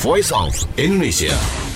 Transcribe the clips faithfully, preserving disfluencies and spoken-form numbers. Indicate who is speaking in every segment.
Speaker 1: Voice of Indonesia。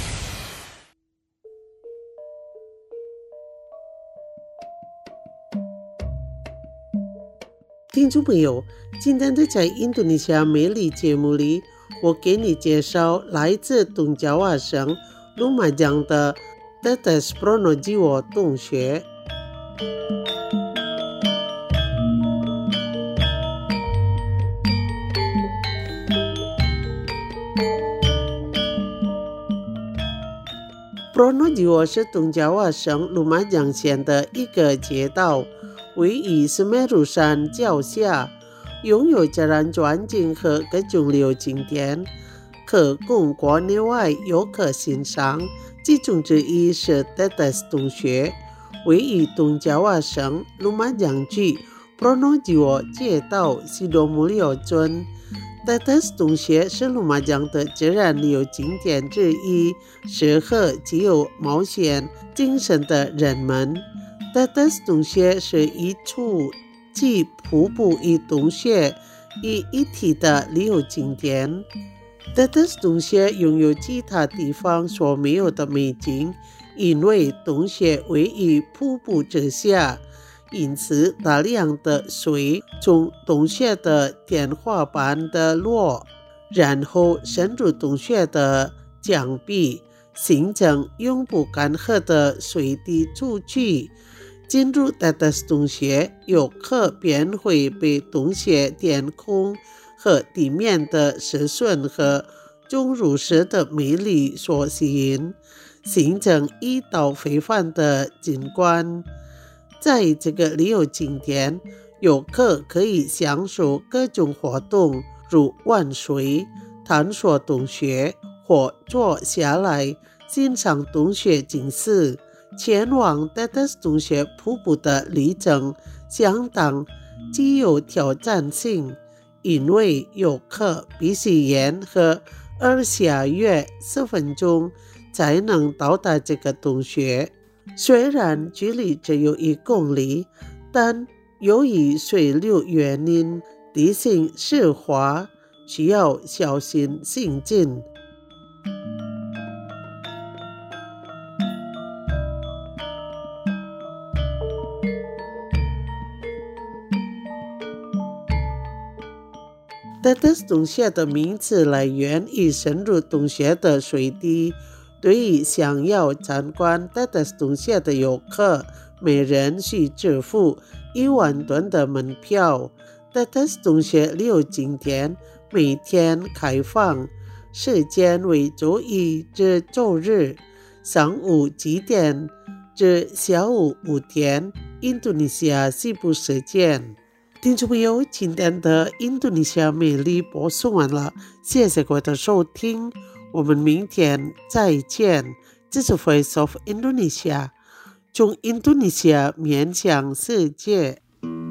Speaker 2: 听众朋友，今天的在印度尼西亚美丽节目里，我给你介绍来自东爪哇省鲁马江的 Tetes Pronojiwo 洞穴。Pronojiwo 是东爪哇省鲁马江县的一个街道，位于斯梅鲁山脚下，拥有自然环境和各种旅游景点，可供国内外游客欣赏。其中之一是 Tetes 洞穴，位于东爪哇省鲁马江区 Pronojiwo 街道Sidomulyo村。Tetes 洞穴是鲁马江的自然旅游景点之一，适合具有冒险精神的人们。Tetes 洞穴是一处集瀑布与洞穴于一体的旅游景点。Tetes 洞穴拥有其他地方所没有的美景，因为洞穴位于瀑布之下，因此大量的水从洞穴的天花板的落，然后渗入洞穴的墙壁，形成永不干涸的水滴出去。进入 Tetes 洞穴，游客便会被洞穴天空和地面的石笋和钟乳石的美丽所吸引，形成一道非凡的景观。在这个旅游景点，游客可以享受各种活动，如玩水、探索洞穴或坐下来欣赏洞穴景色。前往 Tetes 洞穴瀑布的旅程相当具有挑战性，因为游客必须沿河而下约十分钟才能到达这个洞穴。虽然距离只有一公里，但由于水流原因，地形湿滑，需要小心行进。Tetes 洞穴的名字来源于深入洞穴的水滴。对于想要参观 Tetes 洞穴的游客，每人需支付一万吨的门票。Tetes 洞穴旅游景点每天开放，时间为周一至周日，上午七点至下午五点，印度尼西亚西部时间。听众朋友，今天的印度尼西亚美丽播送完了，谢谢各位的收听，我们明天再见。这是 Voice of Indonesia， 从印度尼西亚面向世界。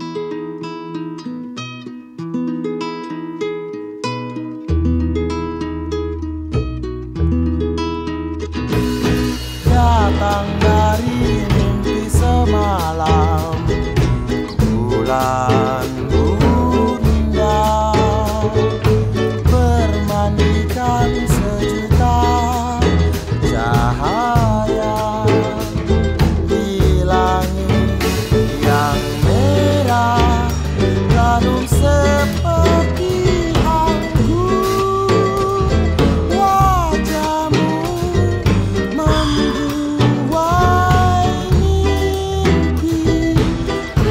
Speaker 3: Datang dari mimpi semalam, bulan bunda bermandikan sejuta cahaya di langit yang merah, lalu seperti anggur wajahmu membuai mimpiku.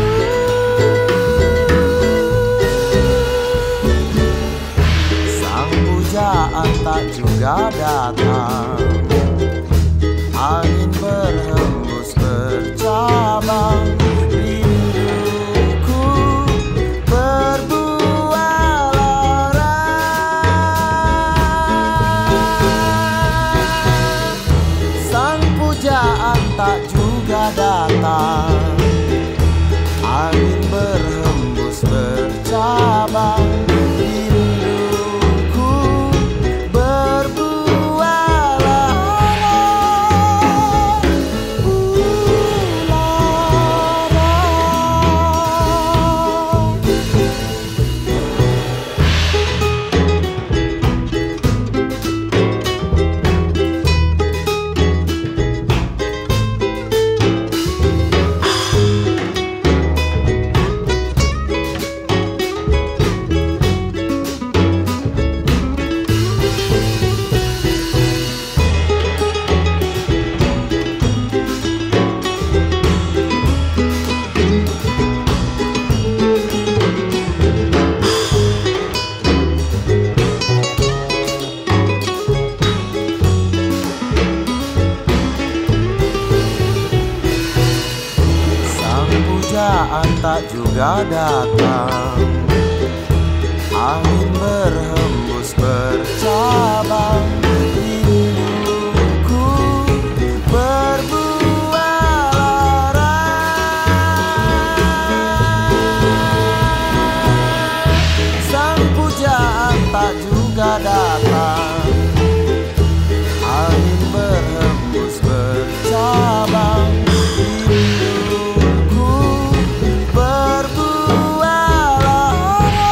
Speaker 3: Sang pujaan tak juga datang, angin berhembus bercabang, rinduku berbuah lara. Sang pujaan tak juga datang, angin berhembus bercabang, rinduku berbuah lara. Uh, lara. tak juga datang. Angin berhembus bercabang, rinduku berbuah lara. Sang pujaan tak juga datang. Angin berhembus bercabang, rinduku berbuah lara.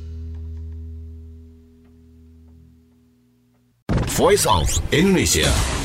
Speaker 1: Voice of Indonesia.